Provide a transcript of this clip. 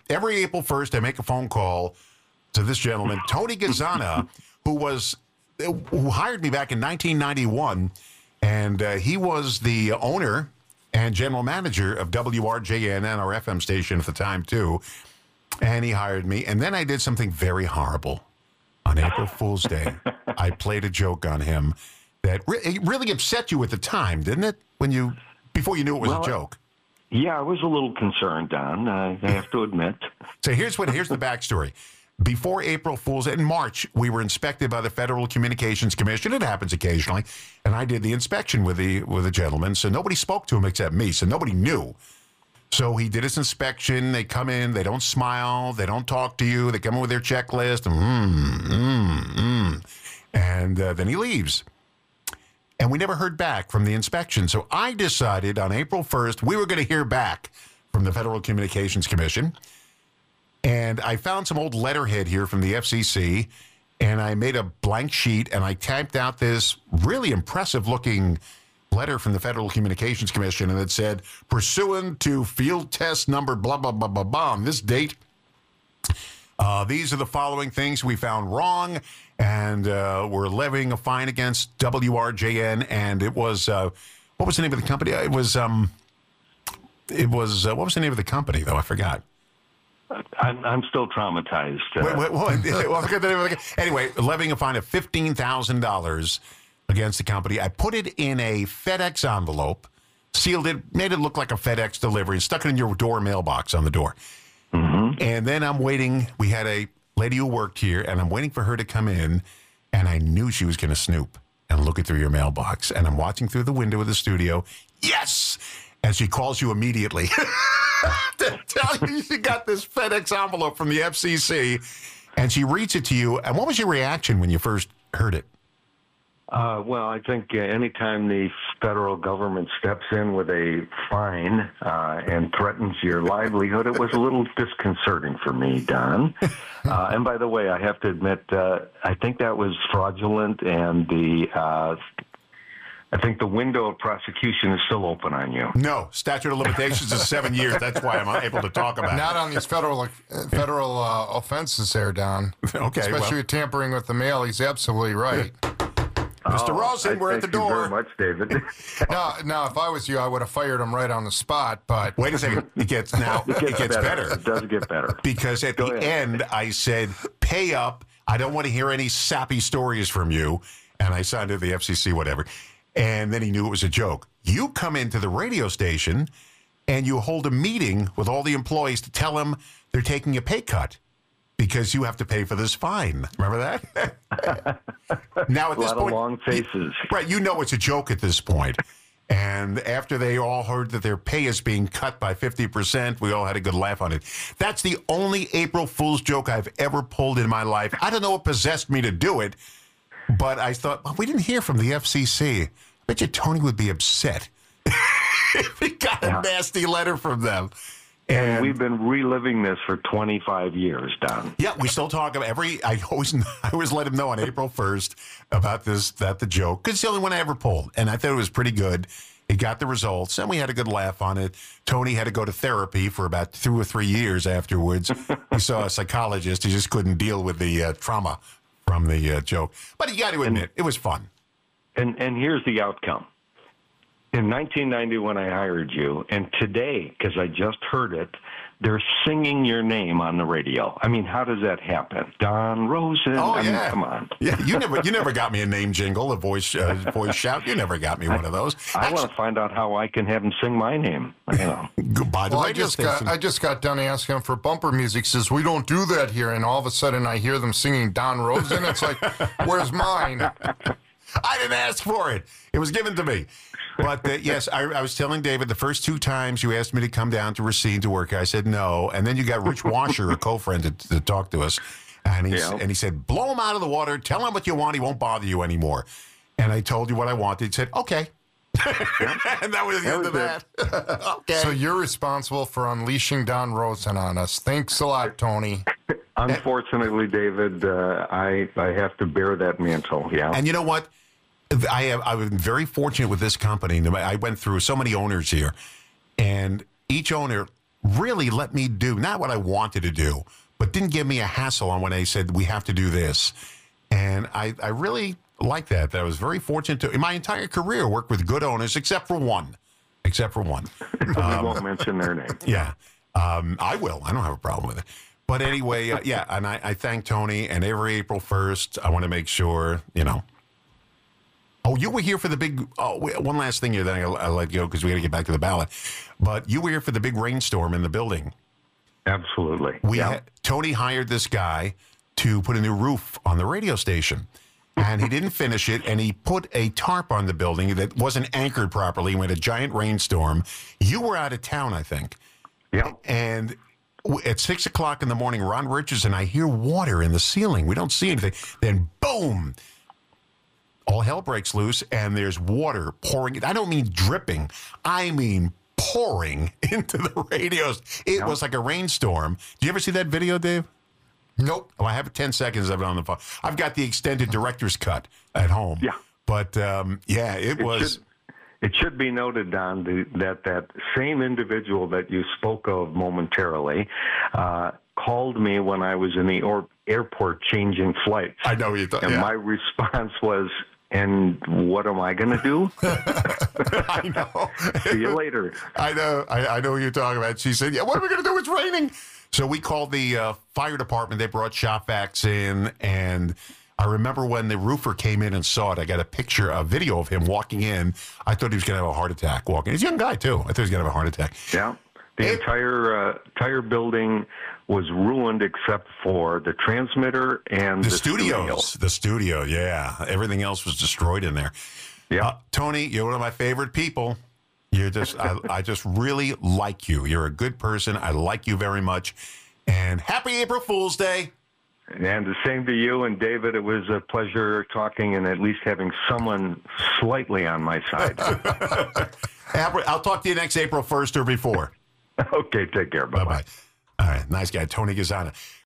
every April 1st, I make a phone call to this gentleman, Tony Gazzana, who hired me back in 1991, and he was the owner and general manager of WRJN and our FM station at the time, too. And he hired me. And then I did something very horrible. On April Fool's Day, I played a joke on him that really upset you at the time, didn't it? Before you knew it was a joke. Yeah, I was a little concerned, Don. I have to admit. So here's the backstory. Before April Fool's, in March, we were inspected by the Federal Communications Commission. It happens occasionally, and I did the inspection with the gentleman. So nobody spoke to him except me. So nobody knew. So he did his inspection. They come in. They don't smile. They don't talk to you. They come in with their checklist. And then he leaves. And we never heard back from the inspection. So I decided on April 1st we were going to hear back from the Federal Communications Commission. And I found some old letterhead here from the FCC, and I made a blank sheet, and I typed out this really impressive-looking letter from the Federal Communications Commission, and it said, pursuant to field test number blah, blah, blah, blah, blah, on this date, these are the following things we found wrong, and we're levying a fine against WRJN, and it was, what was the name of the company? It was, what was the name of the company, though? I forgot. I'm still traumatized. Anyway, levying a fine of $15,000 against the company. I put it in a FedEx envelope, sealed it, made it look like a FedEx delivery, and stuck it in your door mailbox on the door. Mm-hmm. And then I'm waiting. We had a lady who worked here, and I'm waiting for her to come in, and I knew she was going to snoop and look it through your mailbox. And I'm watching through the window of the studio. Yes! And she calls you immediately to tell you she got this FedEx envelope from the FCC, and she reads it to you. And what was your reaction when you first heard it? Well, I think anytime the federal government steps in with a fine and threatens your livelihood, it was a little disconcerting for me, Don. And by the way, I have to admit, I think that was fraudulent, and I think the window of prosecution is still open on you. No, statute of limitations is 7 years. That's why I'm able to talk about it. Not on these federal offenses there, Don. Okay, especially tampering with the mail. He's absolutely right. Mr. Rosen, we're at the door. Thank you very much, David. No, if I was you, I would have fired him right on the spot. But wait a second, it gets better. It does get better because at the end I said, "Pay up. I don't want to hear any sappy stories from you," and I signed to the FCC, whatever. And then he knew it was a joke. You come into the radio station and you hold a meeting with all the employees to tell them they're taking a pay cut because you have to pay for this fine. Remember that? Now at this point, of long faces. Right, you know it's a joke at this point. And after they all heard that their pay is being cut by 50%, we all had a good laugh on it. That's the only April Fool's joke I've ever pulled in my life. I don't know what possessed me to do it, but I thought, well, we didn't hear from the FCC. I bet you Tony would be upset if he got a nasty letter from them. And we've been reliving this for 25 years, Don. Yeah, we still talk about I always let him know on April 1st about the joke, because it's the only one I ever pulled. And I thought it was pretty good. He got the results, and we had a good laugh on it. Tony had to go to therapy for about 2 or 3 years afterwards. He saw a psychologist. He just couldn't deal with the trauma from the joke. But you got to admit, it was fun. And here's the outcome. In 1990, when I hired you, and today, because I just heard it, they're singing your name on the radio. I mean, how does that happen? Don Rosen. Oh, I mean, come on. Yeah, you never got me a name jingle, a voice shout. You never got me one of those. I want to find out how I can have him sing my name. You know. Goodbye to radio station. I just got done asking him for bumper music. He says, we don't do that here. And all of a sudden, I hear them singing Don Rosen. It's like, where's mine? I didn't ask for it. It was given to me. But, yes, I was telling David the first 2 times you asked me to come down to Racine to work, I said no. And then you got Rich Washer, a co-friend, to talk to us. And he said, blow him out of the water. Tell him what you want. He won't bother you anymore. And I told you what I wanted. He said, okay. And that was the end of that. Okay. So you're responsible for unleashing Don Rosen on us. Thanks a lot, Tony. Unfortunately, David, I have to bear that mantle. Yeah. And you know what? I've been very fortunate with this company. I went through so many owners here, and each owner really let me do, not what I wanted to do, but didn't give me a hassle on when they said, we have to do this. And I really like that. I was very fortunate to, in my entire career, work with good owners, except for one. We won't mention their name. Yeah, I will. I don't have a problem with it. But anyway, yeah, and I thank Tony, and every April 1st, I want to make sure, Oh, you were here for the big, one last thing here, then I'll let you go because we got to get back to the ballot. But you were here for the big rainstorm in the building. Absolutely. Tony hired this guy to put a new roof on the radio station. And he didn't finish it, and he put a tarp on the building that wasn't anchored properly. We had a giant rainstorm. You were out of town, I think. Yeah. And at 6 o'clock in the morning, Ron Richards and I hear water in the ceiling. We don't see anything. Then, boom, all hell breaks loose, and there's water pouring. I don't mean dripping. I mean pouring into the radios. It was like a rainstorm. Do you ever see that video, Dave? Nope. Well, I have 10 seconds of it on the phone. I've got the extended director's cut at home. Yeah. But, it was... It should be noted, Don, that same individual that you spoke of momentarily called me when I was in the airport changing flights. I know you thought. And my response was, and what am I going to do? I know. See you later. I know. I know what you're talking about. She said, yeah, what are we going to do? It's raining. So we called the fire department. They brought shop vacs in, and I remember when the roofer came in and saw it. I got a video of him walking in. I thought he was going to have a heart attack walking. He's a young guy, too. I thought he was going to have a heart attack. Yeah. The entire building was ruined except for the transmitter and the studios. The studio, yeah. Everything else was destroyed in there. Yeah. Tony, you're one of my favorite people. You're just, I just really like you. You're a good person. I like you very much. And happy April Fool's Day. And the same to you. And David, it was a pleasure talking and at least having someone slightly on my side. I'll talk to you next April 1st or before. Okay, take care. Bye-bye. All right, nice guy, Tony Gazzana.